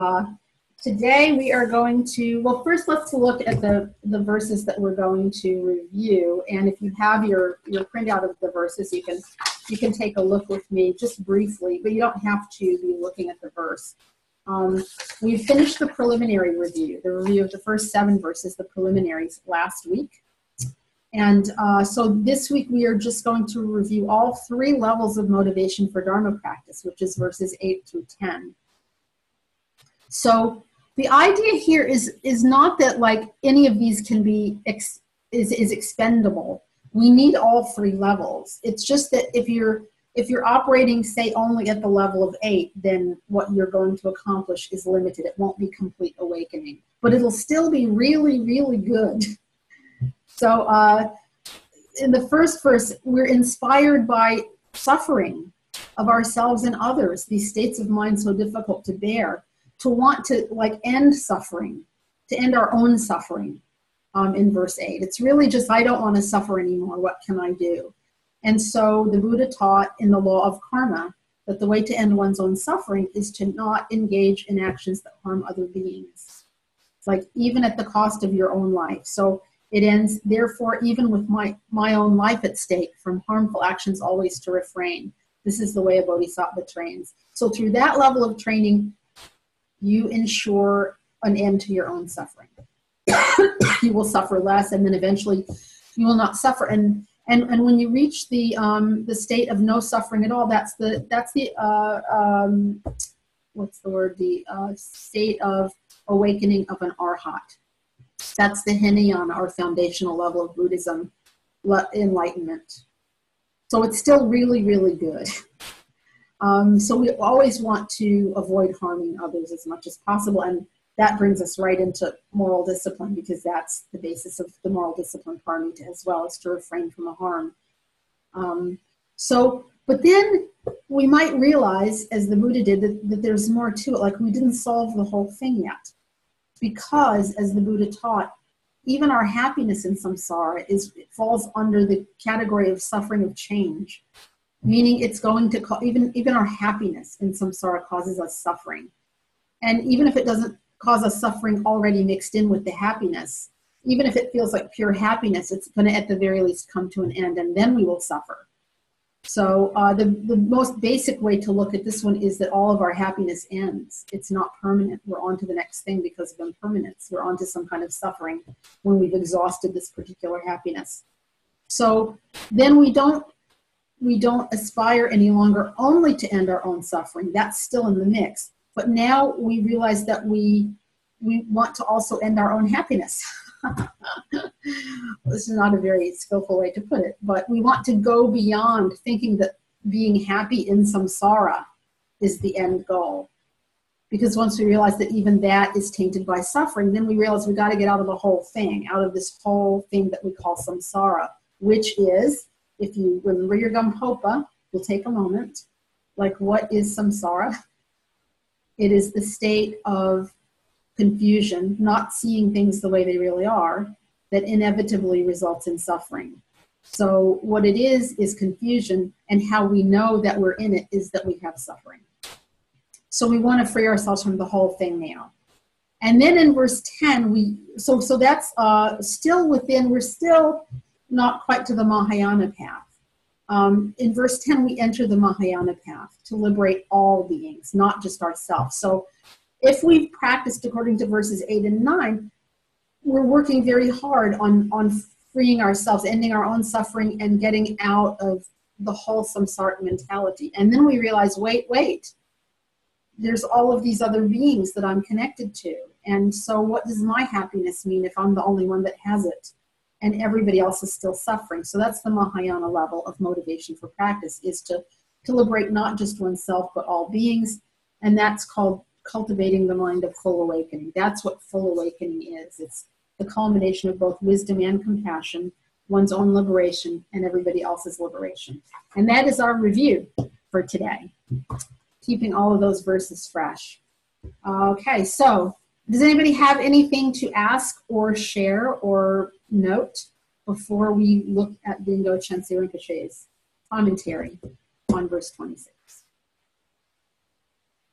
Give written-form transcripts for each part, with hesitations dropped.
Today we are going to, well, first let's look at the verses that we're going to review. And if you have your printout of the verses, you can take a look with me just briefly, but you don't have to be looking at the verse. We finished the preliminary review, the review of the first 7 verses, the preliminaries, last week. And so this week we are just going to review all 3 levels of motivation for Dharma practice, which is verses 8 through 10. So the idea here is not that like any of these can be is expendable. We need all 3 levels. It's just that if you're operating, say, only at the level of 8, then what you're going to accomplish is limited. It won't be complete awakening, but it'll still be really, really good. So in the first verse, we're inspired by suffering of ourselves and others, these states of mind so difficult to bear, to want to like end suffering, to end our own suffering in verse 8. It's really just, I don't want to suffer anymore. What can I do? And so the Buddha taught in the law of karma that the way to end one's own suffering is to not engage in actions that harm other beings. It's like even at the cost of your own life. So it ends, therefore, even with my own life at stake, from harmful actions always to refrain. This is the way a bodhisattva trains. So through that level of training, you ensure an end to your own suffering. You will suffer less, and then eventually you will not suffer. And when you reach the state of no suffering at all, that's the what's the word? The state of awakening of an arhat. That's the Hinayana, or foundational level of Buddhism, enlightenment. So it's still really, really good. So we always want to avoid harming others as much as possible, and that brings us right into moral discipline, because that's the basis of the moral discipline paramita as well, as to refrain from a harm. But then we might realize, as the Buddha did, that there's more to it, like we didn't solve the whole thing yet. Because, as the Buddha taught, even our happiness in samsara falls under the category of suffering of change. Meaning it's going to even our happiness in samsara causes us suffering. And even if it doesn't cause us suffering already mixed in with the happiness, even if it feels like pure happiness, it's going to at the very least come to an end, and then we will suffer. So the most basic way to look at this one is that all of our happiness ends. It's not permanent. We're on to the next thing because of impermanence. We're on to some kind of suffering when we've exhausted this particular happiness. So then we don't aspire any longer only to end our own suffering. That's still in the mix. But now we realize that we want to also end our own happiness. This is not a very skillful way to put it, but we want to go beyond thinking that being happy in samsara is the end goal. Because once we realize that even that is tainted by suffering, then we realize we got to get out of the whole thing, out of this whole thing that we call samsara, which is, if you remember your Gampopa, we'll take a moment. Like, what is samsara? It is the state of confusion, not seeing things the way they really are, that inevitably results in suffering. So what it is confusion, and how we know that we're in it is that we have suffering. So we want to free ourselves from the whole thing now. And then in verse 10, so that's still within, we're still not quite to the Mahayana path. In verse 10, we enter the Mahayana path to liberate all beings, not just ourselves. So if we've practiced according to verses 8 and 9, we're working very hard on freeing ourselves, ending our own suffering, and getting out of the whole samsaric mentality. And then we realize, wait, there's all of these other beings that I'm connected to. And so what does my happiness mean if I'm the only one that has it? And everybody else is still suffering. So that's the Mahayana level of motivation for practice, is to liberate not just oneself, but all beings. And that's called cultivating the mind of full awakening. That's what full awakening is. It's the culmination of both wisdom and compassion, one's own liberation, and everybody else's liberation. And that is our review for today, keeping all of those verses fresh. Okay, so does anybody have anything to ask or share or note before we look at Dingo Chense Rinpoche's commentary on verse 26?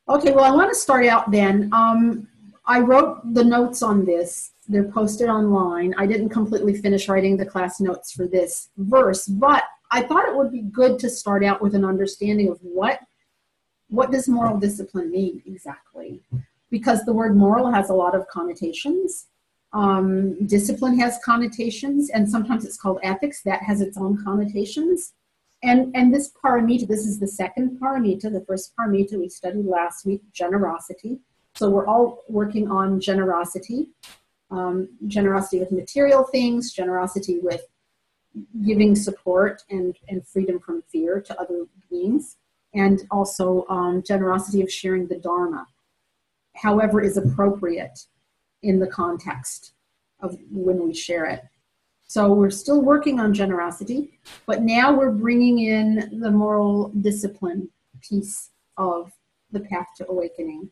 Okay, well, I want to start out then. I wrote the notes on this. They're posted online. I didn't completely finish writing the class notes for this verse, but I thought it would be good to start out with an understanding of what does moral discipline mean exactly? Because the word moral has a lot of connotations. Discipline has connotations, and sometimes it's called ethics. That has its own connotations. And this paramita, this is the second paramita. The first paramita we studied last week, generosity. So we're all working on generosity. Generosity with material things, generosity with giving support and freedom from fear to other beings, and also generosity of sharing the Dharma, however is appropriate in the context of when we share it. So we're still working on generosity, but now we're bringing in the moral discipline piece of the path to awakening.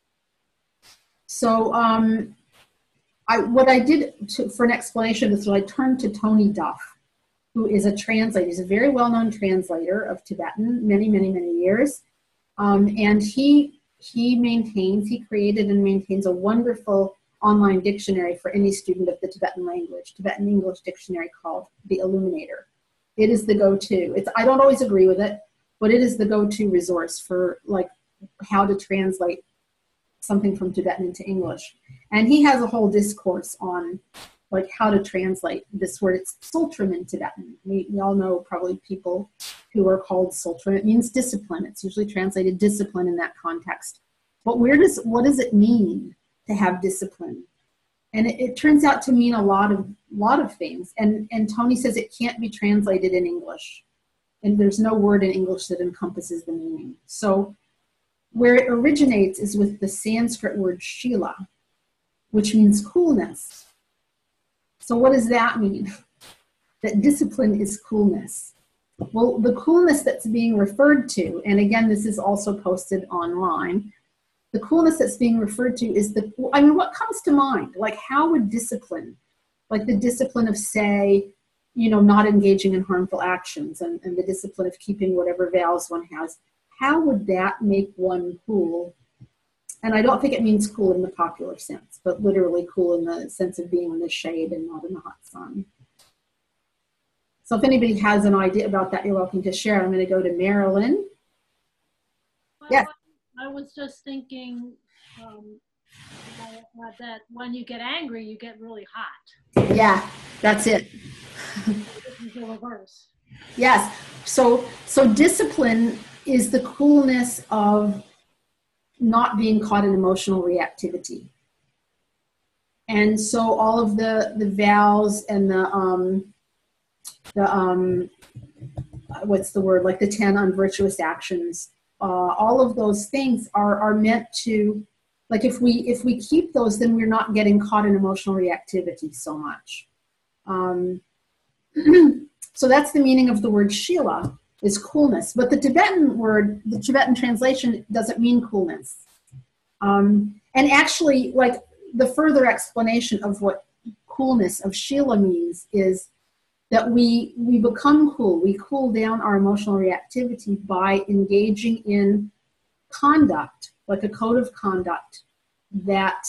So what I did for an explanation of this was I turned to Tony Duff, who is a translator. He's a very well-known translator of Tibetan, many, many, many years. And he created and maintains a wonderful online dictionary for any student of the Tibetan language, Tibetan English dictionary called the Illuminator. It is the go-to. I don't always agree with it, but it is the go-to resource for like how to translate something from Tibetan into English. And he has a whole discourse on like how to translate this word. It's sultram in Tibetan. We all know probably people who are called sultram. It means discipline. It's usually translated discipline in that context. But what does it mean to have discipline? And it turns out to mean a lot of things. And Tony says it can't be translated in English. And there's no word in English that encompasses the meaning. So where it originates is with the Sanskrit word shila, which means coolness. So what does that mean? That discipline is coolness. Well, the coolness that's being referred to, and again, this is also posted online, the coolness that's being referred to is what comes to mind? Like how would discipline, like the discipline of say, not engaging in harmful actions and the discipline of keeping whatever vows one has, how would that make one cool? And I don't think it means cool in the popular sense, but literally cool in the sense of being in the shade and not in the hot sun. So if anybody has an idea about that, you're welcome to share. I'm going to go to Marilyn. Well, Yes. I was just thinking that when you get angry, you get really hot. Yeah, that's it. This is the reverse. Yes. So discipline is the coolness of not being caught in emotional reactivity. And so all of the vows and the what's the word, like the 10 unvirtuous actions, all of those things are meant to, like if we keep those, then we're not getting caught in emotional reactivity so much. So that's the meaning of the word shila, is coolness. But the Tibetan word, the Tibetan translation doesn't mean coolness. And actually, like the further explanation of what coolness of shila means is that we become cool. We cool down our emotional reactivity by engaging in conduct, like a code of conduct that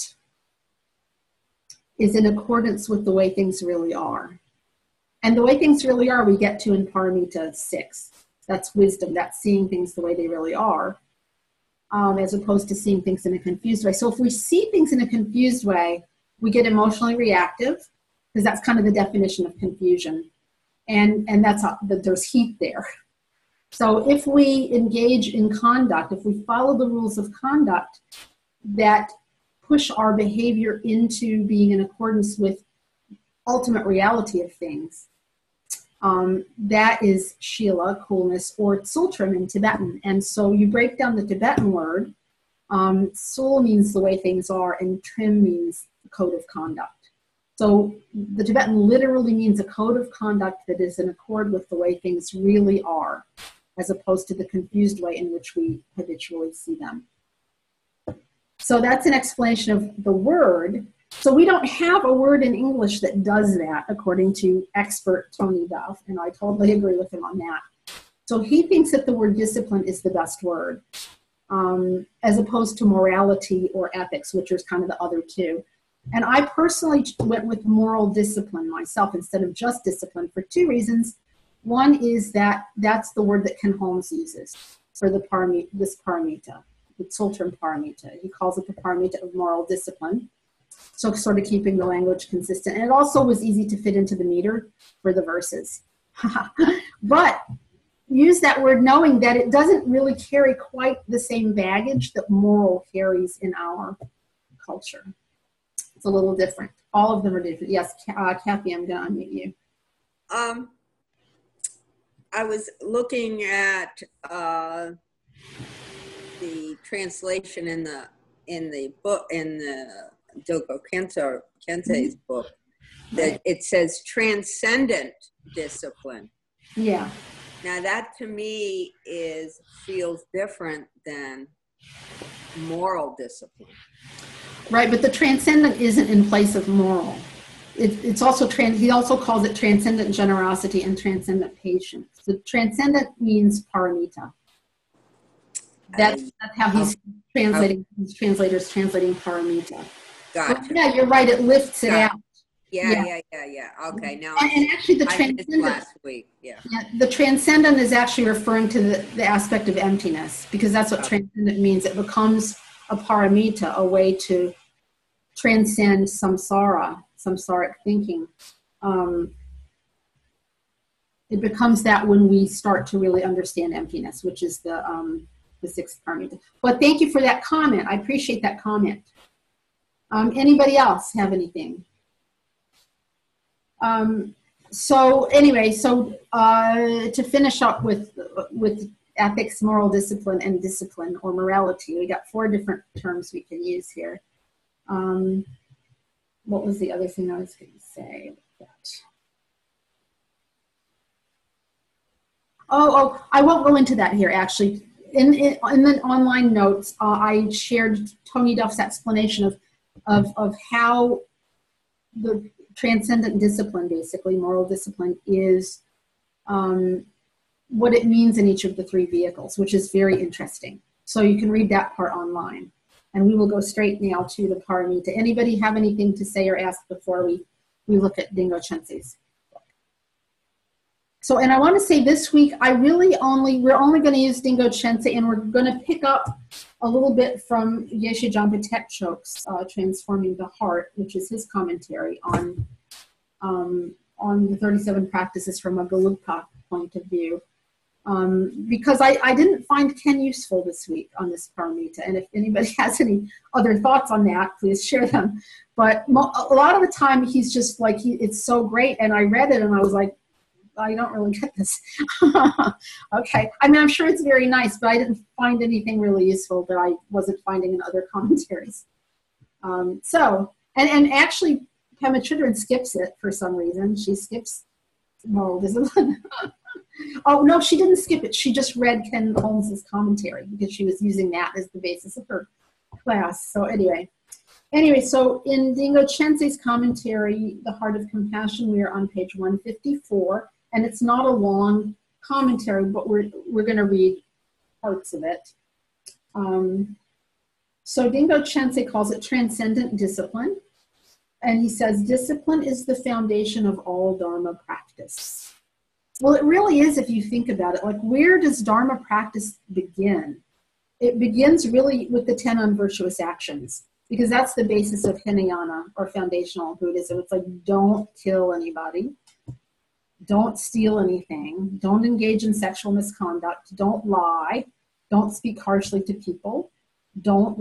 is in accordance with the way things really are. And the way things really are, we get to in Paramita 6. That's wisdom. That's seeing things the way they really are, as opposed to seeing things in a confused way. So if we see things in a confused way, we get emotionally reactive, because that's kind of the definition of confusion. And that's there's heat there. So if we engage in conduct, if we follow the rules of conduct that push our behavior into being in accordance with ultimate reality of things, that is shila, coolness, or sultram in Tibetan. And so you break down the Tibetan word, sul means the way things are, and trim means the code of conduct. So the Tibetan literally means a code of conduct that is in accord with the way things really are, as opposed to the confused way in which we habitually see them. So that's an explanation of the word. So we don't have a word in English that does that, according to expert Tony Duff, and I totally agree with him on that. So he thinks that the word discipline is the best word. as opposed to morality or ethics, which is kind of the other two. And I personally went with moral discipline myself instead of just discipline for two reasons. One is that that's the word that Ken Holmes uses for this paramita, the Tsultrim paramita. He calls it the paramita of moral discipline. So sort of keeping the language consistent. And it also was easy to fit into the meter for the verses. But use that word knowing that it doesn't really carry quite the same baggage that moral carries in our culture. It's a little different. All of them are different. Yes, Kathy, I'm going to unmute you. I was looking at the translation in the book, in the Dilgo Khyentse's book, that it says transcendent discipline. Yeah. Now that to me feels different than moral discipline. Right, but the transcendent isn't in place of moral. It's also he also calls it transcendent generosity and transcendent patience. The transcendent means paramita. That's how he's translating. His translator's translating paramita. Gotcha. But yeah, you're right. It lifts it out. Yeah. Okay, now and actually, the I missed transcendent last week. Yeah. The transcendent is actually referring to the aspect of emptiness, because that's what transcendent means. It becomes a paramita, a way to transcend samsaric thinking. It becomes that when we start to really understand emptiness, which is the sixth paramita. But thank you for that comment. I appreciate that comment. Anybody else have anything? So anyway, to finish up with ethics, moral discipline, and discipline or morality, we got 4 different terms we can use here. What was the other thing I was going to say? I won't go into that here, actually. In the online notes, I shared Tony Duff's explanation of how the transcendent discipline, basically moral discipline, is what it means in each of the 3 vehicles, which is very interesting. So you can read that part online. And we will go straight now to the paramita. Anybody have anything to say or ask before we look at Dingo Khyentse's book? So, and I want to say this week, we're only going to use Dingo Khyentse, and we're going to pick up a little bit from Yeshe Jampa Tekchok's Transforming the Heart, which is his commentary on the 37 practices from a Gelugpa point of view. Because I didn't find Ken useful this week on this paramita, and if anybody has any other thoughts on that, please share them. But a lot of the time, he's just like, it's so great, and I read it, and I was like, I don't really get this. Okay, I mean, I'm sure it's very nice, but I didn't find anything really useful that I wasn't finding in other commentaries. And actually, Pema Chodron skips it for some reason. She skips moral discipline. Oh, no, she didn't skip it. She just read Ken Holmes's commentary because she was using that as the basis of her class. So anyway, so in Dingo Khyentse's commentary, The Heart of Compassion, we are on page 154, and it's not a long commentary, but we're going to read parts of it. So Dingo Khyentse calls it transcendent discipline, and he says, discipline is the foundation of all Dharma practice. Well, it really is if you think about it. Like, where does Dharma practice begin? It begins really with the 10 unvirtuous actions, because that's the basis of Hinayana, or foundational Buddhism. It's like, don't kill anybody, don't steal anything, don't engage in sexual misconduct, don't lie, don't speak harshly to people, don't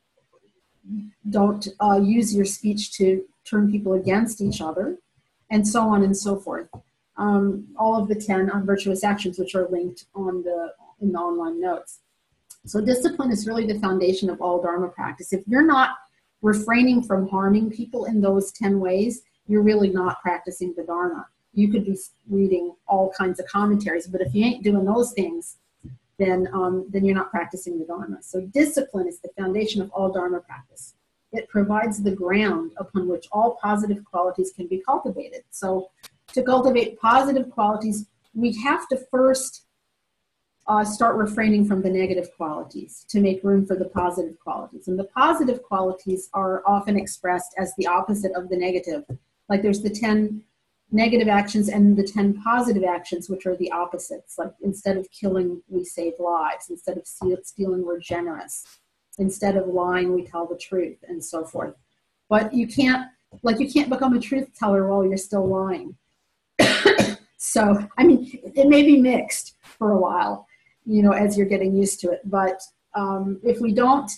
use your speech to turn people against each other, and so on and so forth. All of the 10 unvirtuous actions, which are linked in the online notes. So discipline is really the foundation of all Dharma practice. If you're not refraining from harming people in those 10 ways, you're really not practicing the Dharma. You could be reading all kinds of commentaries, but if you ain't doing those things, then you're not practicing the Dharma. So discipline is the foundation of all Dharma practice. It provides the ground upon which all positive qualities can be cultivated. So to cultivate positive qualities, we have to first start refraining from the negative qualities to make room for the positive qualities. And the positive qualities are often expressed as the opposite of the negative. Like there's the 10 negative actions and the 10 positive actions, which are the opposites. Like instead of killing, we save lives. Instead of stealing, we're generous. Instead of lying, we tell the truth, and so forth. But you can't become a truth teller while you're still lying. So, I mean, it may be mixed for a while, you know, as you're getting used to it. But if we don't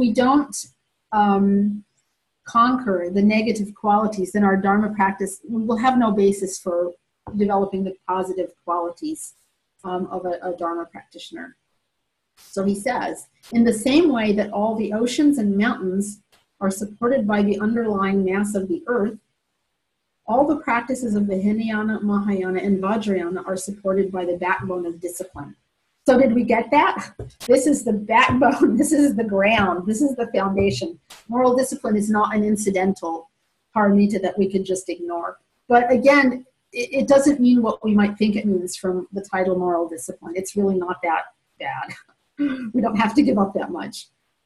conquer the negative qualities, then our Dharma practice, we will have no basis for developing the positive qualities of a Dharma practitioner. So he says, in the same way that all the oceans and mountains are supported by the underlying mass of the earth, all the practices of the Hinayana, Mahayana, and Vajrayana are supported by the backbone of discipline. So did we get that? This is the backbone. This is the ground. This is the foundation. Moral discipline is not an incidental paramita that we could just ignore. But again, it doesn't mean what we might think it means from the title moral discipline. It's really not that bad. We don't have to give up that much.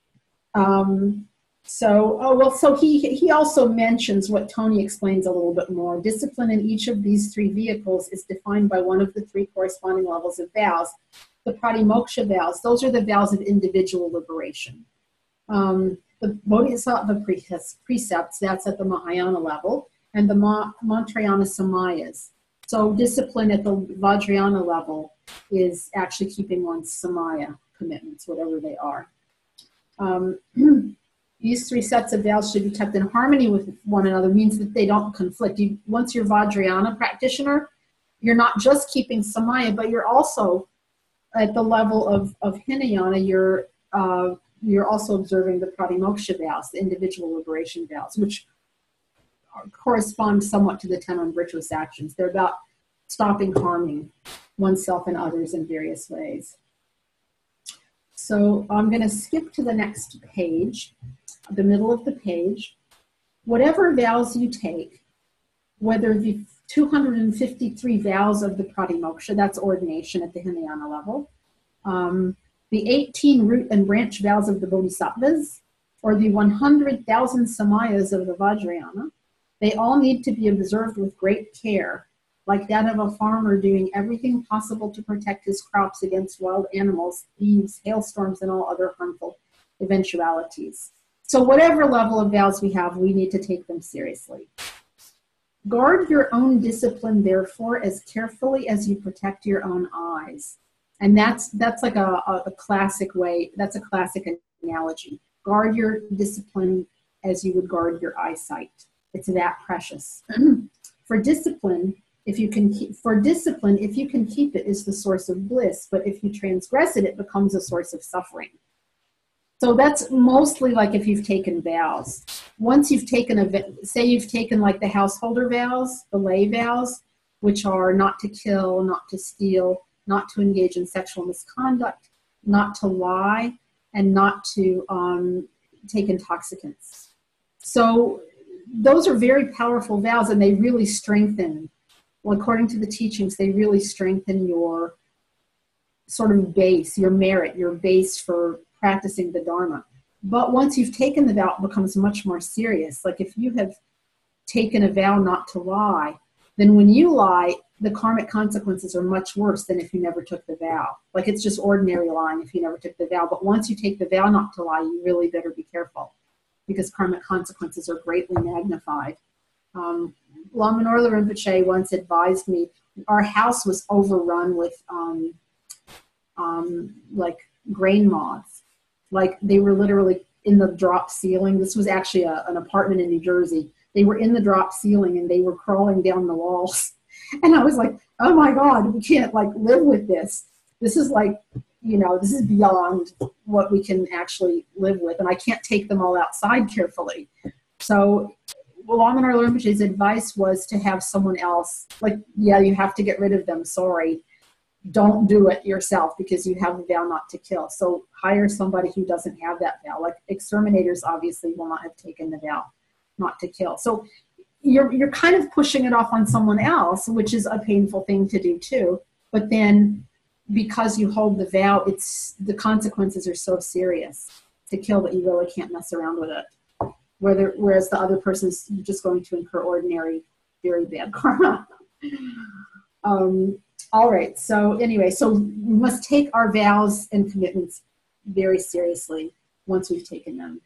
So he also mentions what Tony explains a little bit more. Discipline in each of these three vehicles is defined by one of the three corresponding levels of vows. The pratimoksha vows, those are the vows of individual liberation. The bodhisattva precepts, that's at the Mahayana level, and the Mantrayana samayas. So discipline at the Vajrayana level is actually keeping one's samaya commitments, whatever they are. These three sets of vows should be kept in harmony with one another, means that they don't conflict. Once you're Vajrayana practitioner, you're not just keeping samaya, but you're also at the level of Hinayana, you're also observing the pratimoksha vows, the individual liberation vows, which correspond somewhat to the 10 unvirtuous actions. They're about stopping harming oneself and others in various ways. So I'm going to skip to the next page, the middle of the page. Whatever vows you take, whether the 253 vows of the pratimoksha, that's ordination at the Hinayana level, the 18 root and branch vows of the bodhisattvas, or the 100,000 samayas of the Vajrayana, they all need to be observed with great care, like that of a farmer doing everything possible to protect his crops against wild animals, thieves, hailstorms, and all other harmful eventualities. So whatever level of vows we have, we need to take them seriously. Guard your own discipline, therefore, as carefully as you protect your own eyes. And that's like a classic way, that's a classic analogy. Guard your discipline as you would guard your eyesight. It's that precious. For discipline, if you can keep it, is the source of bliss. But if you transgress it, it becomes a source of suffering. So that's mostly like if you've taken vows. Once you've taken say you've taken like the householder vows, the lay vows, which are not to kill, not to steal, not to engage in sexual misconduct, not to lie, and not to take intoxicants. So those are very powerful vows, and they really strengthen, well, according to the teachings, they really strengthen your sort of base, your merit, your base for practicing the Dharma. But once you've taken the vow, it becomes much more serious. Like if you have taken a vow not to lie, then when you lie, the karmic consequences are much worse than if you never took the vow. Like it's just ordinary lying if you never took the vow. But once you take the vow not to lie, you really better be careful, because karmic consequences are greatly magnified. Lama Norla Rinpoche once advised me, our house was overrun with like grain moths. Like they were literally in the drop ceiling. This was actually an apartment in New Jersey. They were in the drop ceiling and they were crawling down the walls. And I was like, oh my God, we can't like live with this. This is like, you know, this is beyond what we can actually live with. And I can't take them all outside carefully. So Lama Norla Rinpoche's advice was to have someone else, like, yeah, you have to get rid of them, sorry. Don't do it yourself because you have a vow not to kill. So hire somebody who doesn't have that vow. Like exterminators obviously will not have taken the vow not to kill. So you're kind of pushing it off on someone else, which is a painful thing to do too. But then because you hold the vow, the consequences are so serious to kill that you really can't mess around with it. Whereas the other person's just going to incur ordinary, very bad karma. All right, so anyway, so we must take our vows and commitments very seriously once we've taken them.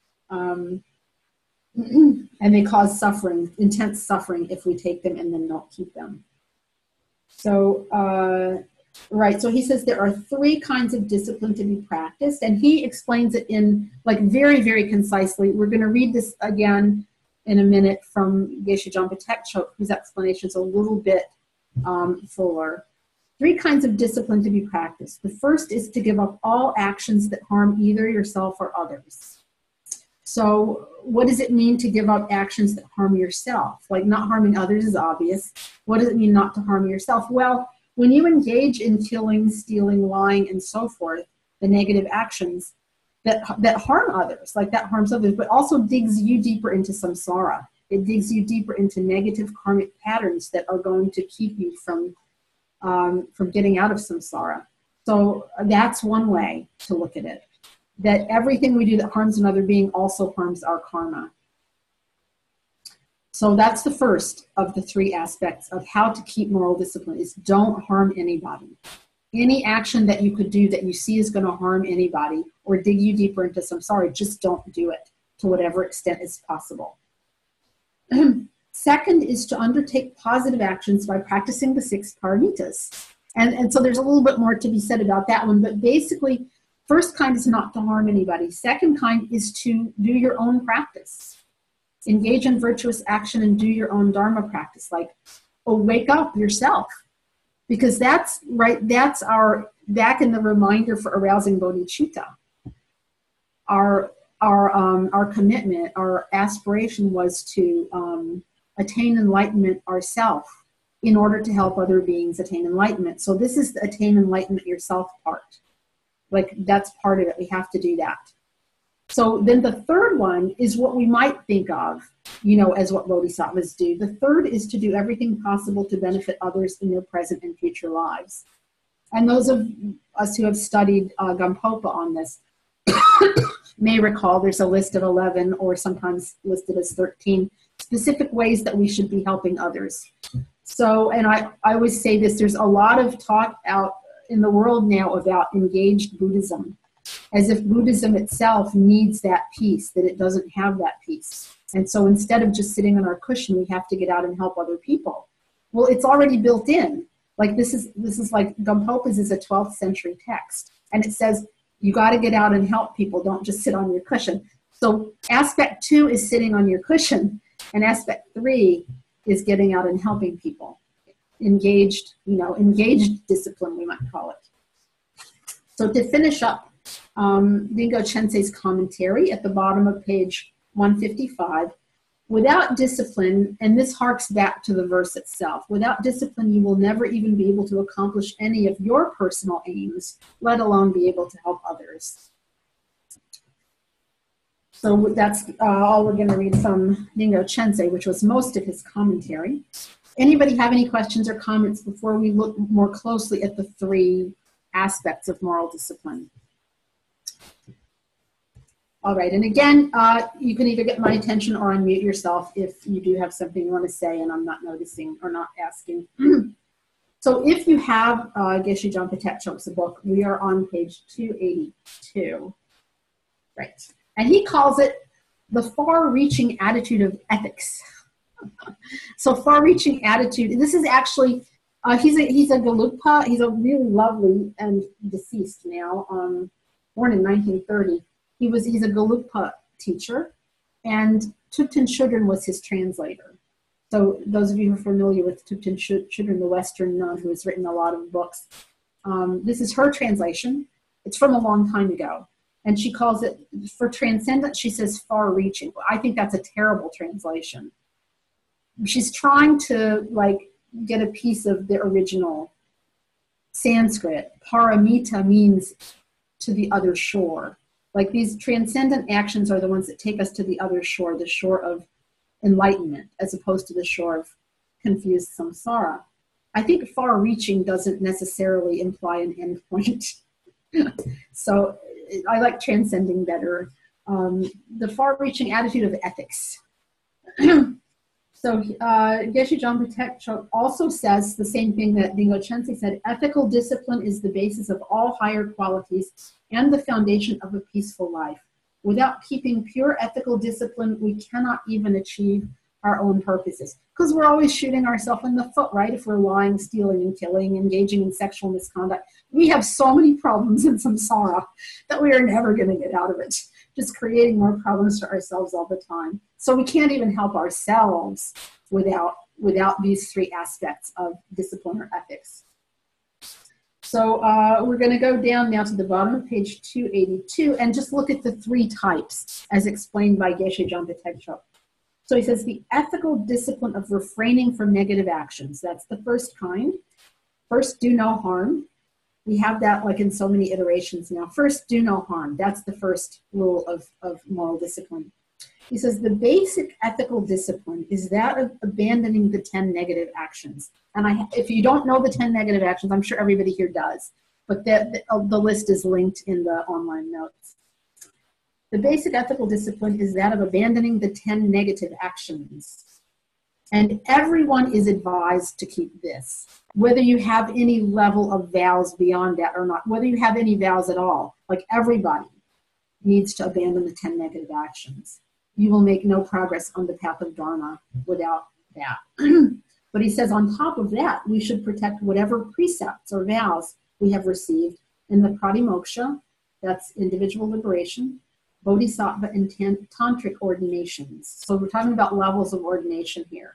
And they cause suffering, intense suffering, if we take them and then don't keep them. So, right, so he says there are 3 kinds of discipline to be practiced, and he explains it in like very, very concisely. We're going to read this again in a minute from Geshe Jampa Tekchok, whose explanation is a little bit fuller. 3 kinds of discipline to be practiced. The first is to give up all actions that harm either yourself or others. So what does it mean to give up actions that harm yourself? Like not harming others is obvious. What does it mean not to harm yourself? Well, when you engage in killing, stealing, lying, and so forth, the negative actions that harm others, like that harms others, but also digs you deeper into samsara. It digs you deeper into negative karmic patterns that are going to keep you from getting out of samsara. So that's one way to look at it. That everything we do that harms another being also harms our karma. So that's the first of the 3 aspects of how to keep moral discipline is don't harm anybody. Any action that you could do that you see is going to harm anybody or dig you deeper into samsara, just don't do it to whatever extent is possible. Second is to undertake positive actions by practicing the 6 paramitas. And so there's a little bit more to be said about that one, but basically, first kind is not to harm anybody. Second kind is to do your own practice. Engage in virtuous action and do your own dharma practice. Like, wake up yourself. Because that's our, back in the reminder for arousing bodhicitta. Our commitment, our aspiration was to attain enlightenment ourselves in order to help other beings attain enlightenment. So this is the attain enlightenment yourself part. Like that's part of it. We have to do that. So then the third one is what we might think of, as what bodhisattvas do. The third is to do everything possible to benefit others in their present and future lives. And those of us who have studied Gampopa on this may recall there's a list of 11 or sometimes listed as 13 specific ways that we should be helping others. So, and I always say this, there's a lot of talk out in the world now about engaged Buddhism, as if Buddhism itself needs that peace, that it doesn't have that peace. And so instead of just sitting on our cushion, we have to get out and help other people. Well, it's already built in. Like this is like Gampopa's is a 12th century text. And it says, you got to get out and help people. Don't just sit on your cushion. So aspect 2 is sitting on your cushion. And aspect 3 is getting out and helping people. Engaged discipline, we might call it. So to finish up, Dingo Chense's commentary at the bottom of page 155, without discipline, and this harks back to the verse itself, without discipline you will never even be able to accomplish any of your personal aims, let alone be able to help others. So that's all we're going to read from Dingo Chense, which was most of his commentary. Anybody have any questions or comments before we look more closely at the 3 aspects of moral discipline? All right, and again, you can either get my attention or unmute yourself if you do have something you want to say and I'm not noticing or not asking. So if you have Geshe Jampa Tekchok's book, we are on page 282. Right. And he calls it the far-reaching attitude of ethics. So far-reaching attitude, this is actually, he's a Gelugpa, he's a really lovely and deceased now, born in 1930. He's a Gelugpa teacher, and Thubten Chodron was his translator. So those of you who are familiar with Thubten Chodron, the Western nun who has written a lot of books, this is her translation. It's from a long time ago. And she calls it, for transcendent, she says far-reaching. I think that's a terrible translation. She's trying to get a piece of the original Sanskrit. Paramita means to the other shore. Like these transcendent actions are the ones that take us to the other shore, the shore of enlightenment, as opposed to the shore of confused samsara. I think far-reaching doesn't necessarily imply an endpoint. So I like transcending better. The far-reaching attitude of ethics. So Geshe Jompa Tekchop also says the same thing that Dingo Chense said: ethical discipline is the basis of all higher qualities and the foundation of a peaceful life. Without keeping pure ethical discipline, we cannot even achieve our own purposes. Because we're always shooting ourselves in the foot, right? If we're lying, stealing, and killing, engaging in sexual misconduct. We have so many problems in samsara that we are never going to get out of it. Just creating more problems for ourselves all the time. So we can't even help ourselves without these three aspects of discipline or ethics. So we're going to go down now to the bottom of page 282 and just look at the three types as explained by Geshe Jompa Tekchop. So he says the ethical discipline of refraining from negative actions. That's the first kind. First, do no harm. We have that like in so many iterations now. First, do no harm. That's the first rule of moral discipline. He says the basic ethical discipline is that of abandoning the 10 negative actions. And if you don't know the 10 negative actions, I'm sure everybody here does, but the list is linked in the online notes. The basic ethical discipline is that of abandoning the 10 negative actions. And everyone is advised to keep this, whether you have any level of vows beyond that or not, whether you have any vows at all, like everybody needs to abandon the 10 negative actions. You will make no progress on the path of Dharma without that. But he says on top of that, we should protect whatever precepts or vows we have received in the Pratimoksha, that's individual liberation, Bodhisattva and Tantric ordinations. So we're talking about levels of ordination here.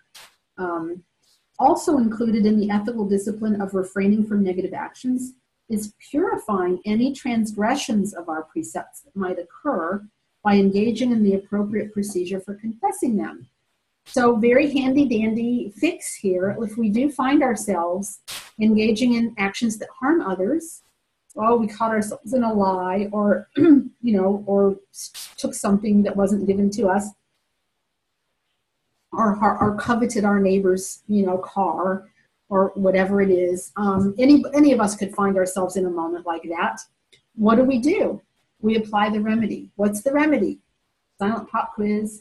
Also included in the ethical discipline of refraining from negative actions is purifying any transgressions of our precepts that might occur by engaging in the appropriate procedure for confessing them. So very handy dandy fix here. If we do find ourselves engaging in actions that harm others, well, we caught ourselves in a lie or, or took something that wasn't given to us, or coveted our neighbor's, car or whatever it is. Any of us could find ourselves in a moment like that. What do? We apply the remedy. What's the remedy? Silent pop quiz.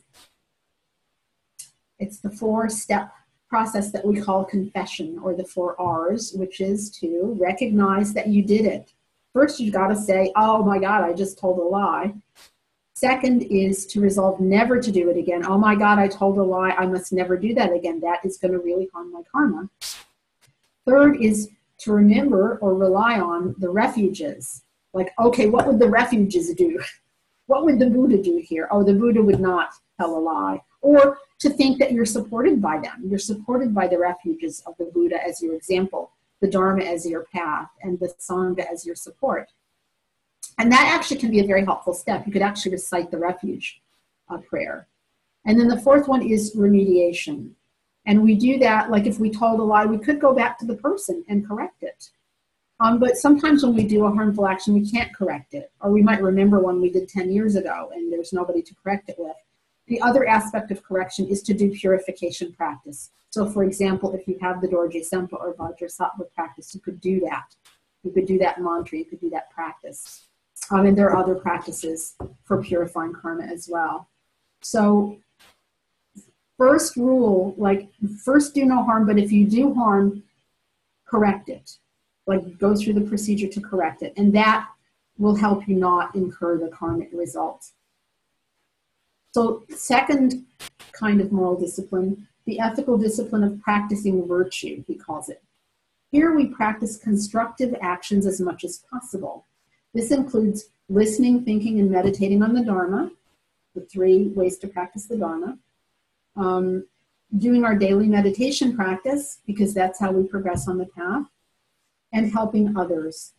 It's the 4-step process that we call confession, or the 4 R's, which is to recognize that you did it. First, you've got to say, oh my God, I just told a lie. Second is to resolve never to do it again. Oh my God, I told a lie. I must never do that again. That is going to really harm my karma. Third is to remember or rely on the refuges. Like, okay, what would the refuges do? What would the Buddha do here? Oh, the Buddha would not tell a lie. Or to think that you're supported by them. You're supported by the refuges of the Buddha as your example, the Dharma as your path, and the Sangha as your support. And that actually can be a very helpful step. You could actually recite the refuge prayer. And then the fourth one is remediation. And we do that, like if we told a lie, we could go back to the person and correct it. But sometimes when we do a harmful action, we can't correct it. Or we might remember one we did 10 years ago and there's nobody to correct it with. The other aspect of correction is to do purification practice. So for example, if you have the Dorje Sempa or Vajrasattva practice, you could do that. You could do that mantra, you could do that practice. And there are other practices for purifying karma as well. So first rule, like first do no harm, but if you do harm, correct it. Like go through the procedure to correct it. And that will help you not incur the karmic results. So second kind of moral discipline, the ethical discipline of practicing virtue, he calls it. Here we practice constructive actions as much as possible. This includes listening, thinking, and meditating on the Dharma, the 3 ways to practice the Dharma. Doing our daily meditation practice, because that's how we progress on the path, and helping others.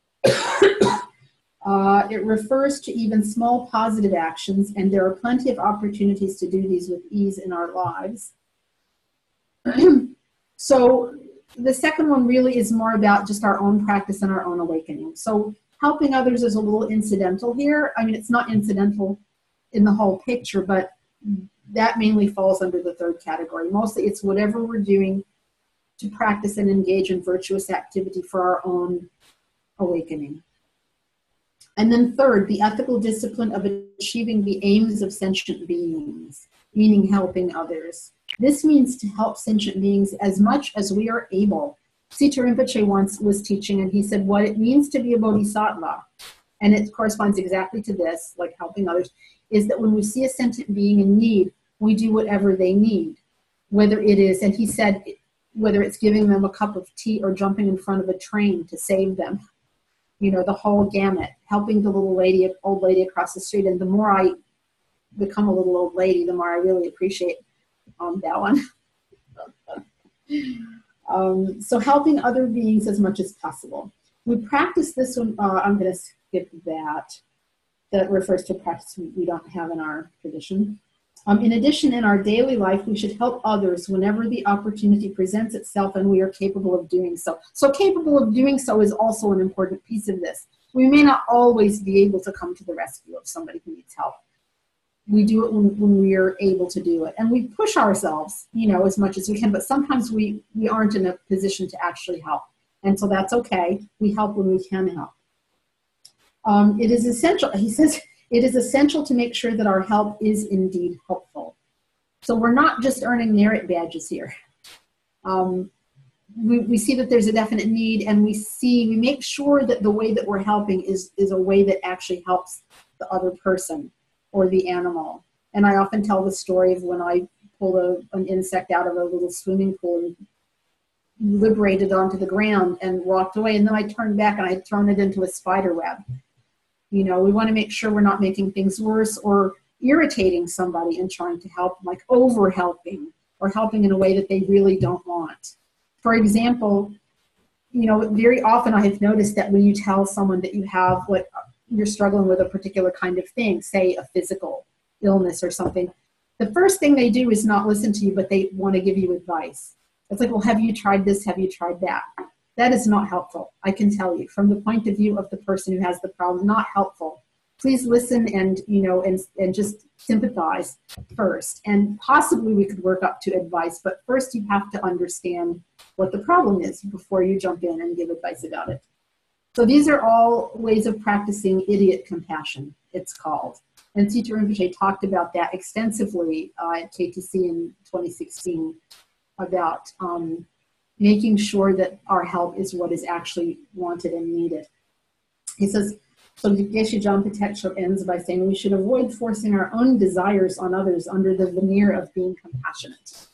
It refers to even small positive actions, and there are plenty of opportunities to do these with ease in our lives. So the second one really is more about just our own practice and our own awakening. So helping others is a little incidental here. I mean, it's not incidental in the whole picture, but that mainly falls under the third category. Mostly it's whatever we're doing to practice and engage in virtuous activity for our own awakening. And then third, the ethical discipline of achieving the aims of sentient beings, meaning helping others. This means to help sentient beings as much as we are able. Sita Rinpoche once was teaching, and he said what it means to be a bodhisattva, and it corresponds exactly to this, like helping others, is that when we see a sentient being in need, we do whatever they need. Whether it is, and he said, whether it's giving them a cup of tea or jumping in front of a train to save them, you know, the whole gamut, helping the little lady, old lady across the street. And the more I become a little old lady, the more I really appreciate that one. So helping other beings as much as possible. We practice this one, I'm going to skip that. That refers to practice we don't have in our tradition. In addition, in our daily life, we should help others whenever the opportunity presents itself and we are capable of doing so. So capable of doing so is also an important piece of this. We may not always be able to come to the rescue of somebody who needs help. We do it when we are able to do it. And we push ourselves, you know, as much as we can, but sometimes we aren't in a position to actually help. And so that's okay. We help when we can help. It is essential, he says, it is essential to make sure that our help is indeed helpful. So we're not just earning merit badges here. We see that there's a definite need, and we make sure that the way that we're helping is a way that actually helps the other person or the animal. And I often tell the story of when I pulled an insect out of a little swimming pool and liberated onto the ground and walked away, and then I turned back and I had thrown it into a spider web. You know, we want to make sure we're not making things worse or irritating somebody and trying to help, like over helping or helping in a way that they really don't want. For example, you know, very often I have noticed that when you tell someone that you have what you're struggling with a particular kind of thing, say a physical illness or something, the first thing they do is not listen to you, but they want to give you advice. It's like, well, have you tried this? Have you tried that? That is not helpful. I can tell you from the point of view of the person who has the problem, not helpful. Please listen and, you know, and just sympathize first. And possibly we could work up to advice, but first you have to understand what the problem is before you jump in and give advice about it. So these are all ways of practicing idiot compassion, it's called. And Sita Rinpoche talked about that extensively at KTC in 2016 about making sure that our help is what is actually wanted and needed. He says, so Geshe Jampa Tetsho ends by saying we should avoid forcing our own desires on others under the veneer of being compassionate.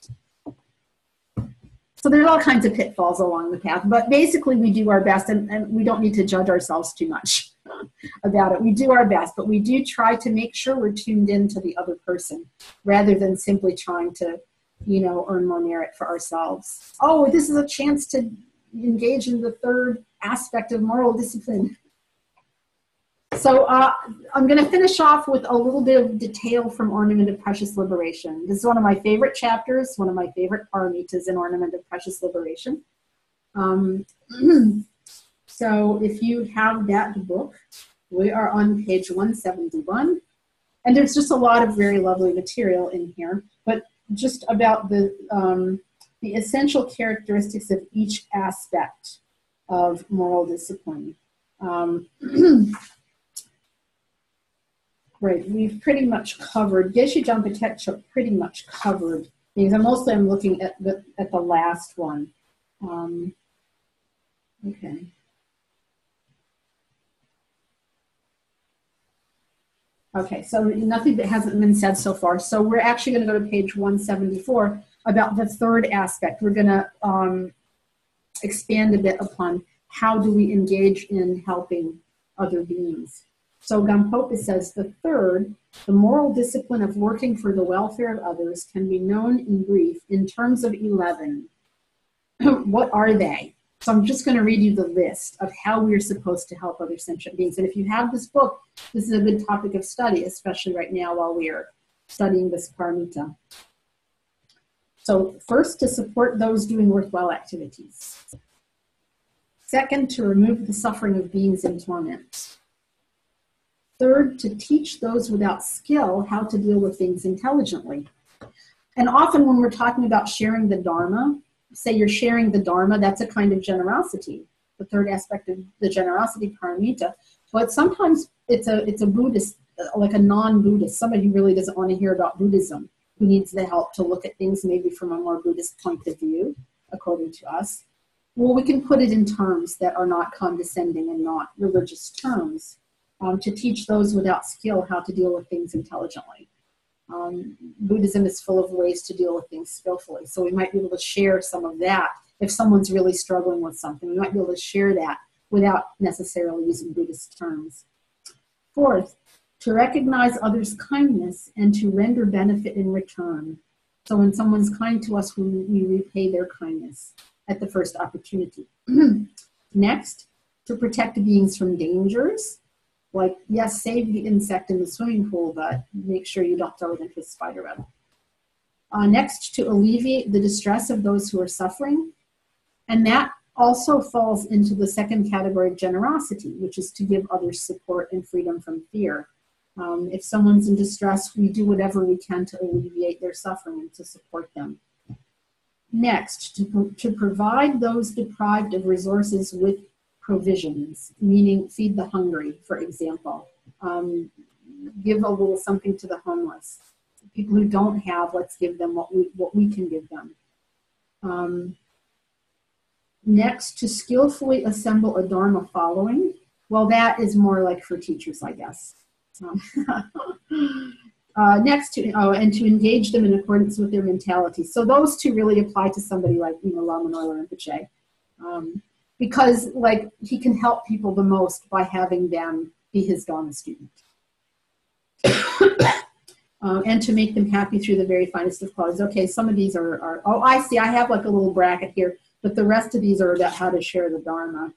So there's all kinds of pitfalls along the path, but basically we do our best, and we don't need to judge ourselves too much about it. We do our best, but we do try to make sure we're tuned into the other person rather than simply trying to, you know, earn more merit for ourselves. Oh, this is a chance to engage in the third aspect of moral discipline. So I'm going to finish off with a little bit of detail from Ornament of Precious Liberation. This is one of my favorite chapters, one of my favorite paramitas in Ornament of Precious Liberation. So if you have that book, we are on page 171. And there's just a lot of very lovely material in here, but just about the essential characteristics of each aspect of moral discipline. Right, we've pretty much covered, Geshe Jampa Tetsho pretty much covered things. And mostly I'm looking at the last one. Okay. Okay, so nothing that hasn't been said so far. So we're actually going to go to page 174 about the third aspect. We're going to expand a bit upon how do we engage in helping other beings. So Gampopa says, the third, the moral discipline of working for the welfare of others, can be known in brief in terms of 11. What are they? So I'm just going to read you the list of how we're supposed to help other sentient beings. And if you have this book, this is a good topic of study, especially right now while we are studying this paramita. So first, to support those doing worthwhile activities. Second, to remove the suffering of beings in torment. Third, to teach those without skill how to deal with things intelligently. And often when we're talking about sharing the Dharma, say you're sharing the Dharma, that's a kind of generosity, the third aspect of the generosity, paramita. But sometimes it's a Buddhist, like a non-Buddhist, somebody who really doesn't want to hear about Buddhism, who needs the help to look at things maybe from a more Buddhist point of view, according to us. Well, we can put it in terms that are not condescending and not religious terms, to teach those without skill how to deal with things intelligently. Buddhism is full of ways to deal with things skillfully. So we might be able to share some of that. If someone's really struggling with something, we might be able to share that without necessarily using Buddhist terms. Fourth, to recognize others' kindness and to render benefit in return. So when someone's kind to us, we repay their kindness at the first opportunity. Next, to protect beings from dangers. Like, yes, save the insect in the swimming pool, but make sure you don't throw it into a spider web. Next, to alleviate the distress of those who are suffering. And that also falls into the second category of generosity, which is to give others support and freedom from fear. If someone's in distress, we do whatever we can to alleviate their suffering and to support them. Next, to provide those deprived of resources with provisions, meaning feed the hungry, for example. Give a little something to the homeless. People who don't have, let's give them what we can give them. Next, to skillfully assemble a Dharma following. Well, that is more like for teachers, I guess. Next, and to engage them in accordance with their mentality. So those two really apply to somebody like, Lama Norla Rinpoche. Because, like, he can help people the most by having them be his Dharma student. And to make them happy through the very finest of qualities. Okay, some of these are, oh, I see, I have like a little bracket here, but the rest of these are about how to share the Dharma.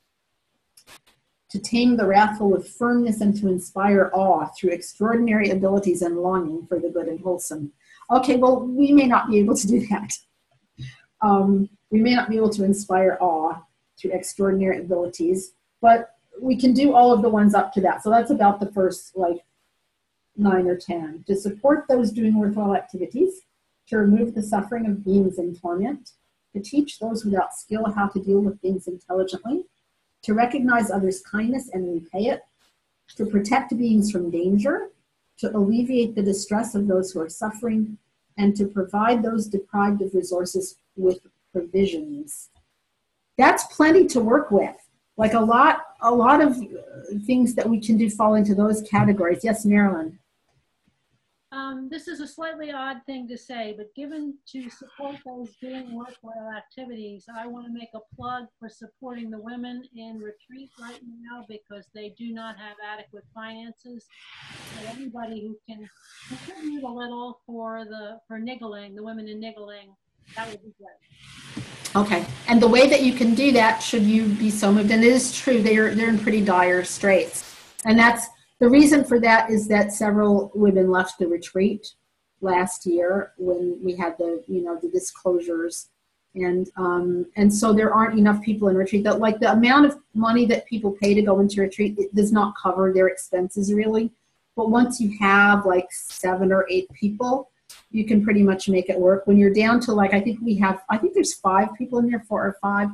To tame the wrathful with firmness and to inspire awe through extraordinary abilities and longing for the good and wholesome. Okay, well, we may not be able to do that. We may not be able to inspire awe through extraordinary abilities, but we can do all of the ones up to that. So that's about the first, like, 9 or 10. To support those doing worthwhile activities, to remove the suffering of beings in torment, to teach those without skill how to deal with things intelligently, to recognize others' kindness and repay it, to protect beings from danger, to alleviate the distress of those who are suffering, and to provide those deprived of resources with provisions. That's plenty to work with. Like a lot of things that we can do fall into those categories. Yes, Marilyn. This is a slightly odd thing to say, but given to support those doing worthwhile activities, I want to make a plug for supporting the women in retreat right now because they do not have adequate finances. So anybody who can contribute a little for Niggling, the women in Niggling, that would be great. Okay, and the way that you can do that, should you be so moved, and it is true, they're in pretty dire straits, and that's the reason for that is that several women left the retreat last year when we had the disclosures, and so there aren't enough people in retreat. That, like, the amount of money that people pay to go into retreat, it does not cover their expenses really. But once you have like 7 or 8 people, you can pretty much make it work. When you're down to, like, I think there's 5 people in there, 4 or 5.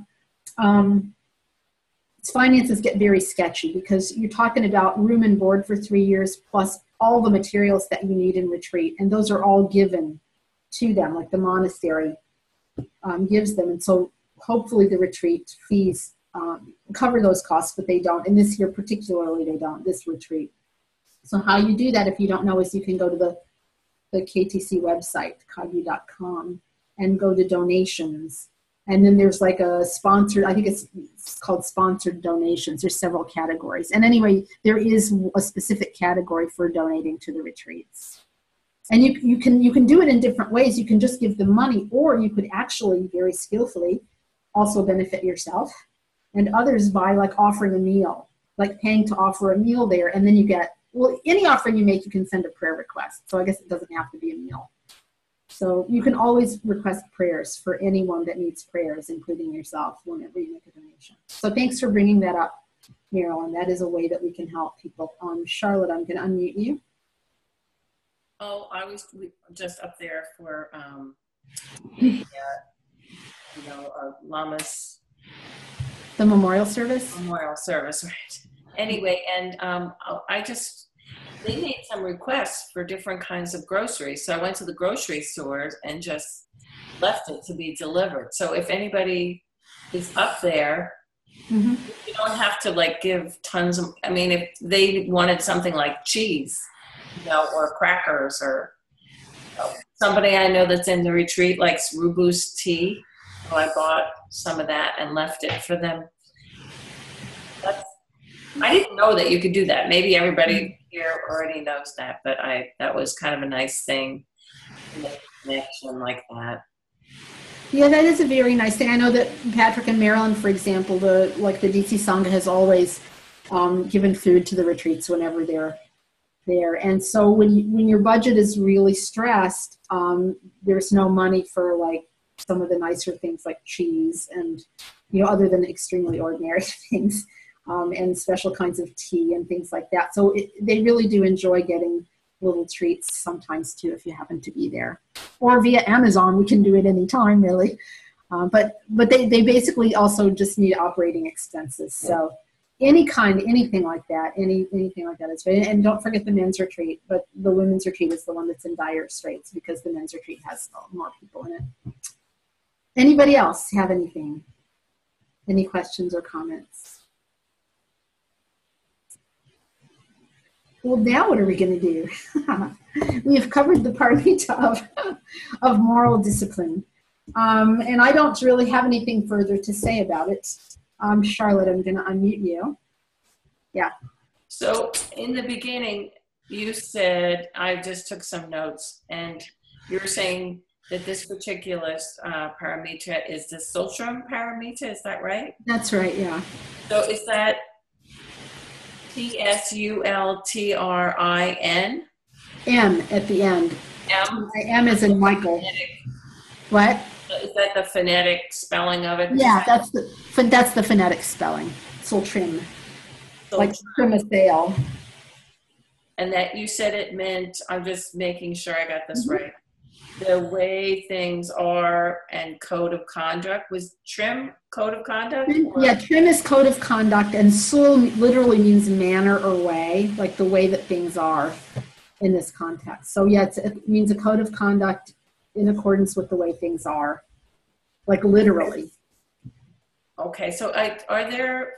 Finances get very sketchy because you're talking about room and board for 3 years plus all the materials that you need in retreat, and those are all given to them, like the monastery gives them. And so hopefully the retreat fees cover those costs, but they don't. And this year particularly, they don't, this retreat. So how you do that, if you don't know, is you can go to the KTC website, kagyu.com, and go to donations. And then there's like a sponsored, I think it's called sponsored donations. There's several categories. And anyway, there is a specific category for donating to the retreats. And you can do it in different ways. You can just give them money, or you could actually very skillfully also benefit yourself and others by, like, offering a meal, like paying to offer a meal there. And then you get, well, any offering you make, you can send a prayer request. So I guess it doesn't have to be a meal. So you can always request prayers for anyone that needs prayers, including yourself, whenever you make a donation. So thanks for bringing that up, Marilyn. That is a way that we can help people. Charlotte, I'm going to unmute you. Oh, I was just up there for Lamas The memorial service? memorial service, right? Anyway, and they made some requests for different kinds of groceries. So I went to the grocery stores and just left it to be delivered. So if anybody is up there, Mhm. you don't have to like give tons of, I mean, if they wanted something like cheese, or crackers, or somebody I know that's in the retreat likes Rubus tea. So I bought some of that and left it for them. I didn't know that you could do that. Maybe everybody here already knows that, but that was kind of a nice thing to make a connection like that. Yeah, that is a very nice thing. I know that Patrick and Marilyn, for example, the DC Sangha has always given food to the retreats whenever they're there. And so when your budget is really stressed, there's no money for like some of the nicer things like cheese and, other than extremely ordinary things, and special kinds of tea and things like that. So they really do enjoy getting little treats sometimes too, if you happen to be there. Or via Amazon, we can do it anytime really. But they basically also just need operating expenses. So anything like that is great. And don't forget the men's retreat, but the women's retreat is the one that's in dire straits because the men's retreat has more people in it. Anybody else have anything? Any questions or comments? Well, now what are we going to do? We have covered the paramita of moral discipline. And I don't really have anything further to say about it. Charlotte, I'm going to unmute you. Yeah. So in the beginning, you said, I just took some notes, and you were saying that this particular paramita is the Sultram paramita, is that right? That's right, yeah. So is that Sultrin? M at the end. M is in Michael. What? Is that the phonetic spelling of it? Yeah, that's the phonetic spelling. Sultrim. Like trimethyl. And that you said it meant, I'm just making sure I got this right, the way things are and code of conduct. Was trim code of conduct? Yeah, trim is code of conduct, and sul literally means manner or way, like the way that things are in this context. So yeah, it means a code of conduct in accordance with the way things are, like literally. Okay, so are there,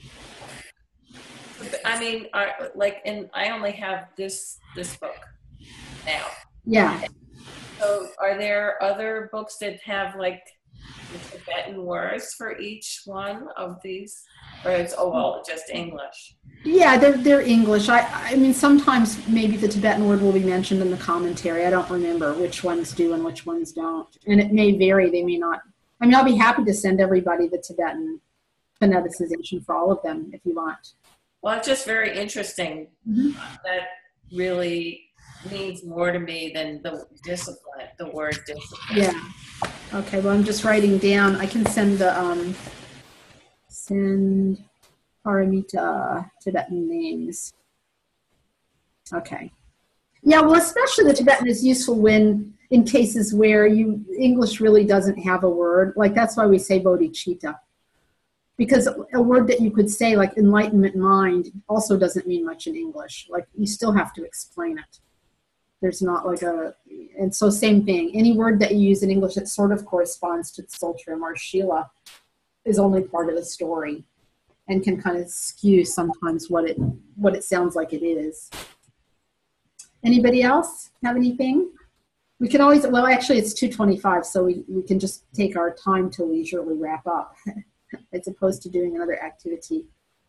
I mean, I only have this book now. Yeah. So are there other books that have like the Tibetan words for each one of these? Or it's, just English? Yeah, they're English. I mean, sometimes maybe the Tibetan word will be mentioned in the commentary. I don't remember which ones do and which ones don't. And it may vary. They may not. I mean, I'll be happy to send everybody the Tibetan phoneticization for all of them if you want. Well, it's just very interesting. That really means more to me than the discipline, the word discipline. Yeah. Okay, well, I'm just writing down. I can send the send paramita Tibetan names. Okay. Yeah, well, especially the Tibetan is useful when in cases where English really doesn't have a word. Like that's why we say bodhicitta. Because a word that you could say like enlightenment mind also doesn't mean much in English. Like you still have to explain it. There's not like and so same thing. Any word that you use in English that sort of corresponds to Sultram or Shila is only part of the story and can kind of skew sometimes what it sounds like it is. Anybody else have anything? We can always, well, actually it's 2:25, so we can just take our time to leisurely wrap up as opposed to doing another activity.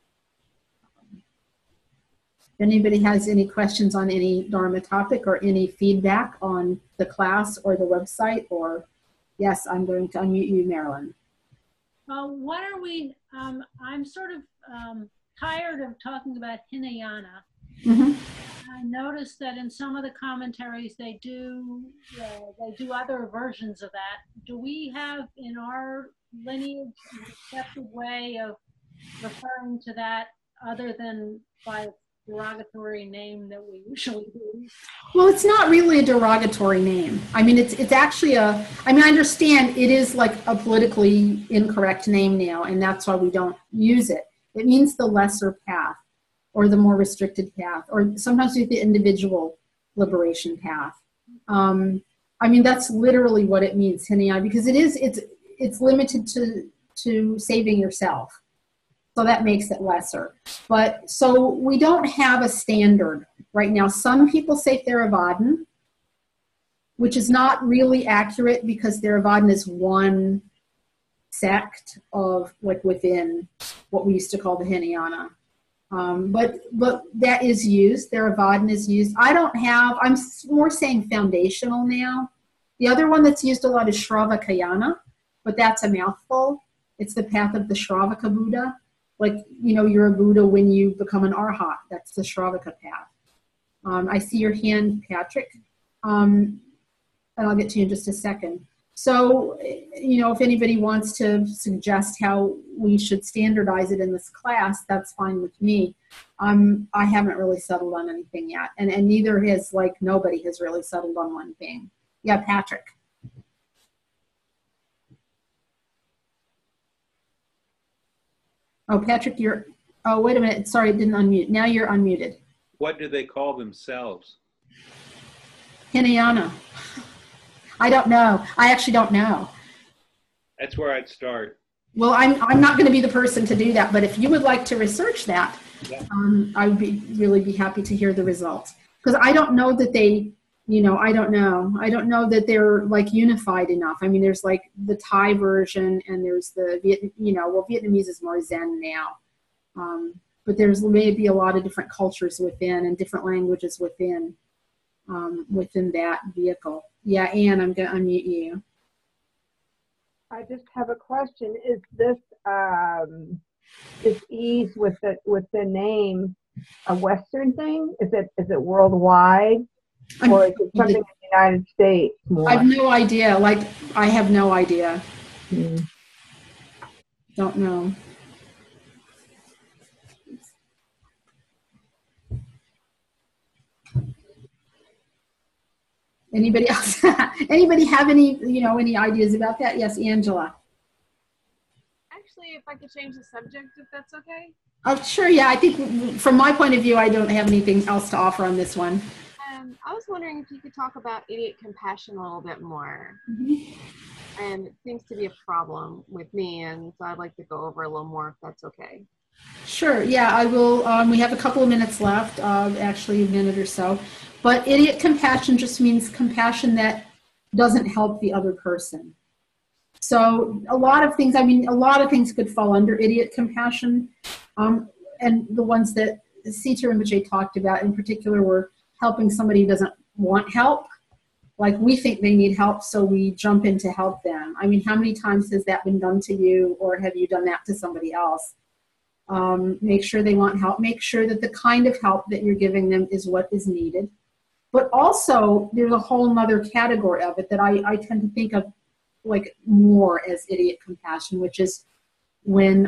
If anybody has any questions on any Dharma topic or any feedback on the class or the website, or yes, I'm going to unmute you, Marilyn. What are we, I'm sort of tired of talking about Hinayana. Mm-hmm. I noticed that in some of the commentaries they do other versions of that. Do we have in our lineage an accepted way of referring to that other than by derogatory name that we usually use. Well, it's not really a derogatory name. I mean, it's actually a, I mean, I understand it is like a politically incorrect name now, and that's why we don't use it. It means the lesser path or the more restricted path, or sometimes the individual liberation path. I mean, that's literally what it means, Hinayana, because it's limited to saving yourself. So that makes it lesser. But so we don't have a standard right now. Some people say Theravada, which is not really accurate because Theravada is one sect of like within what we used to call the Hinayana. But that is used. Theravada is used. I'm more saying foundational now. The other one that's used a lot is Shravakayana, but that's a mouthful. It's the path of the Shravaka Buddha. Like, you know, you're a Buddha when you become an Arhat. That's the Shravaka path. I see your hand, Patrick. And I'll get to you in just a second. So, you know, if anybody wants to suggest how we should standardize it in this class, that's fine with me. I haven't really settled on anything yet. And neither has, like, nobody has really settled on one thing. Yeah, Patrick. Oh, Patrick, oh, wait a minute. Sorry, I didn't unmute. Now you're unmuted. What do they call themselves? Hinayana. I don't know. I actually don't know. That's where I'd start. Well, I'm not going to be the person to do that, but if you would like to research that, Yeah. I would really be happy to hear the results. Because I don't know that they, you know, I don't know that they're like unified enough. I mean, there's like the Thai version and there's the, Vietnamese is more Zen now. But there's maybe a lot of different cultures within and different languages within that vehicle. Yeah, Anne, I'm going to unmute you. I just have a question. Is this ease with the name a Western thing? Is it worldwide, or is it something in the United States more? I have no idea. Like, I have no idea. Don't know. Anybody else? Anybody have any, any ideas about that? Yes, Angela. Actually, if I could change the subject, if that's okay. Oh, sure. Yeah, I think from my point of view, I don't have anything else to offer on this one. I was wondering if you could talk about idiot compassion a little bit more. And it seems to be a problem with me, and so I'd like to go over a little more if that's okay. Sure. Yeah, I will. We have a couple of minutes left, actually a minute or so. But idiot compassion just means compassion that doesn't help the other person. So a lot of things could fall under idiot compassion. And the ones that Sita Rinpoche talked about in particular were helping somebody who doesn't want help. Like, we think they need help, so we jump in to help them. I mean, how many times has that been done to you, or have you done that to somebody else? Make sure they want help. Make sure that the kind of help that you're giving them is what is needed. But also, there's a whole nother category of it that I tend to think of like more as idiot compassion, which is when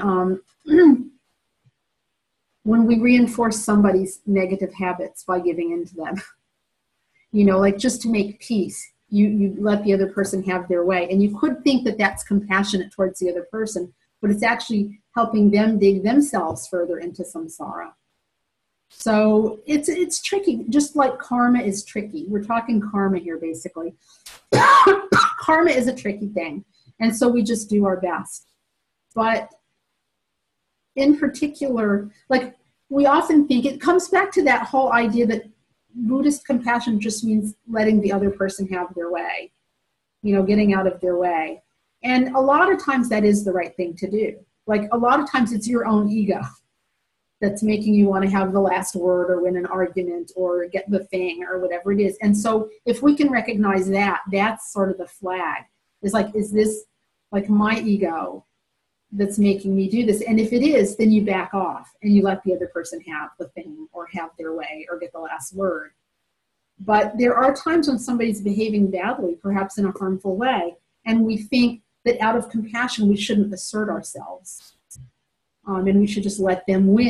when we reinforce somebody's negative habits by giving in to them. Like, just to make peace, you let the other person have their way. And you could think that that's compassionate towards the other person, but it's actually helping them dig themselves further into samsara. So it's tricky, just like karma is tricky. We're talking karma here, basically. Karma is a tricky thing, and so we just do our best. But in particular, like, we often think it comes back to that whole idea that Buddhist compassion just means letting the other person have their way, getting out of their way. And a lot of times that is the right thing to do. Like, a lot of times it's your own ego that's making you want to have the last word or win an argument or get the thing or whatever it is. And so if we can recognize that, that's sort of the flag. It's like, is this like my ego that's making me do this? And if it is, then you back off and you let the other person have the thing or have their way or get the last word. But there are times when somebody's behaving badly, perhaps in a harmful way, and we think that out of compassion we shouldn't assert ourselves. And we should just let them win.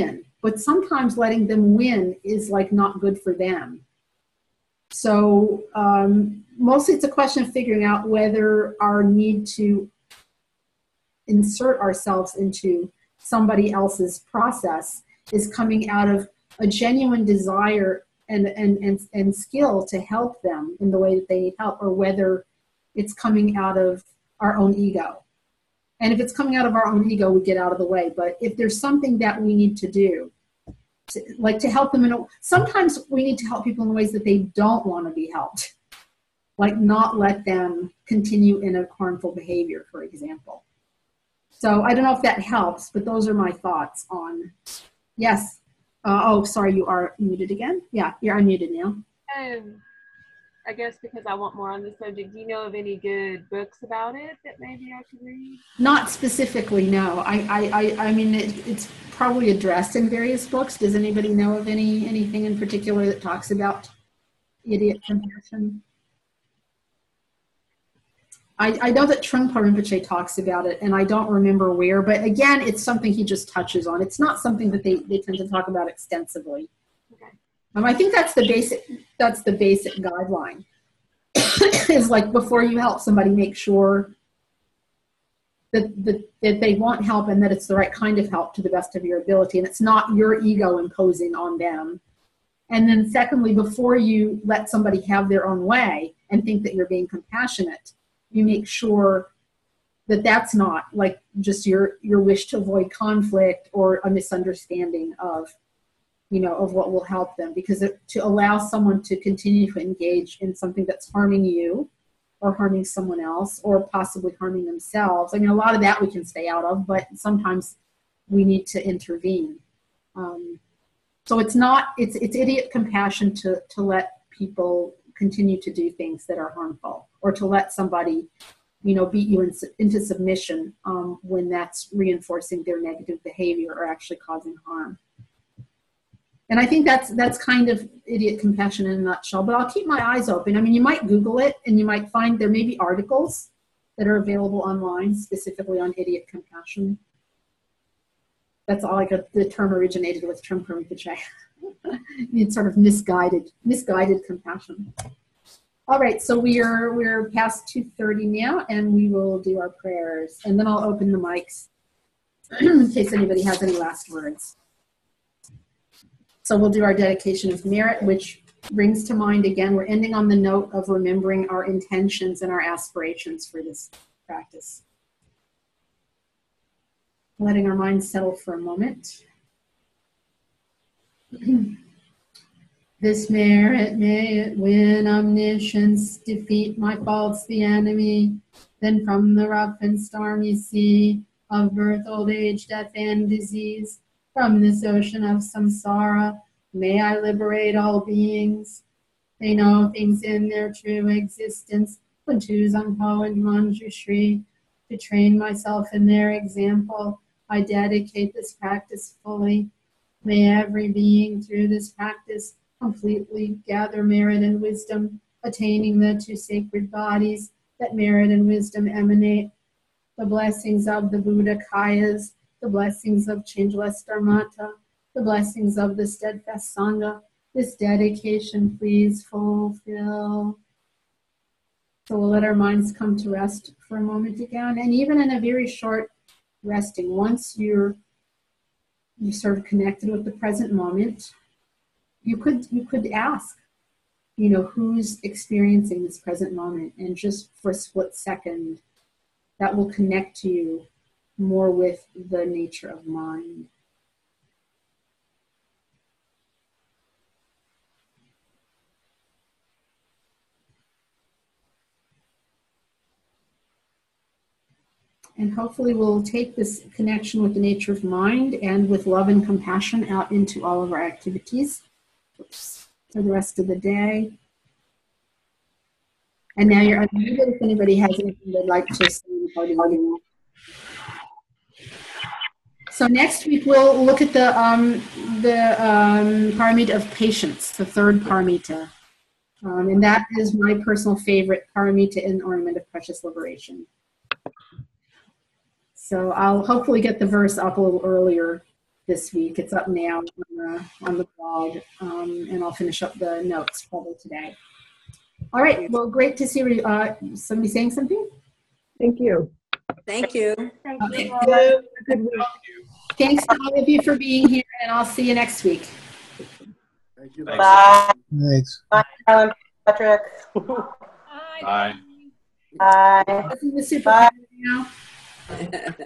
but sometimes letting them win is like not good for them. So mostly it's a question of figuring out whether our need to insert ourselves into somebody else's process is coming out of a genuine desire and skill to help them in the way that they need help, or whether it's coming out of our own ego. And if it's coming out of our own ego, we get out of the way. But if there's something that we need to do, to help them, sometimes we need to help people in ways that they don't want to be helped, like not let them continue in a harmful behavior, for example. So I don't know if that helps, but those are my thoughts on, yes. Oh, sorry, you are muted again? Yeah, you're unmuted now. I guess because I want more on the subject, do you know of any good books about it that maybe I could read? Not specifically, no. I mean, it's probably addressed in various books. Does anybody know of anything in particular that talks about idiot compassion? I know that Trungpa Rinpoche talks about it, and I don't remember where, but again, it's something he just touches on. It's not something that they tend to talk about extensively. Okay. I think that's the basic guideline. Is like, before you help somebody, make sure that they want help and that it's the right kind of help to the best of your ability, and it's not your ego imposing on them. And then secondly, before you let somebody have their own way and think that you're being compassionate, you make sure that that's not like just your wish to avoid conflict or a misunderstanding of, of what will help them. Because to allow someone to continue to engage in something that's harming you or harming someone else or possibly harming themselves, I mean, a lot of that we can stay out of, but sometimes we need to intervene. So it's idiot compassion to let people continue to do things that are harmful, or to let somebody, beat you into submission when that's reinforcing their negative behavior or actually causing harm. And I think that's kind of idiot compassion in a nutshell, but I'll keep my eyes open. I mean, you might Google it and you might find there may be articles that are available online specifically on idiot compassion. That's all I got. The term originated with Trungpa Rinpoche. It's sort of misguided compassion. All right, so we're past 2:30 now, and we will do our prayers, and then I'll open the mics in case anybody has any last words. So we'll do our dedication of merit, which brings to mind again, we're ending on the note of remembering our intentions and our aspirations for this practice. Letting our minds settle for a moment. This merit, may it win omniscience, defeat my faults the enemy, then from the rough and stormy sea of birth, old age, death, and disease, from this ocean of samsara, may I liberate all beings. They know things in their true existence, Kuntu Zangpo and Manjushri, to train myself in their example. I dedicate this practice fully. May every being through this practice completely gather merit and wisdom, attaining the two sacred bodies that merit and wisdom emanate. The blessings of the Buddha Kayas, the blessings of changeless Dharmata, the blessings of the steadfast Sangha. This dedication please fulfill. So we'll let our minds come to rest for a moment again, and even in a very short resting, once you sort of connected with the present moment, you could ask, who's experiencing this present moment, and just for a split second, that will connect you more with the nature of mind. And hopefully we'll take this connection with the nature of mind and with love and compassion out into all of our activities for the rest of the day. And now you're unmuted if anybody has anything they'd like to say regarding. So next week we'll look at the paramita of patience, the third paramita. And that is my personal favorite paramita in Ornament of Precious Liberation. So I'll hopefully get the verse up a little earlier this week. It's up now on the blog, and I'll finish up the notes probably today. All right. Well, great to see somebody saying something. Thank you. Thank you. Thank Okay. you. Good week. Thanks to all of you for being here, and I'll see you next week. Thank you. Bye. Thanks. Bye, Alan, Patrick. Bye. Bye. Bye. This is the super Bye. now.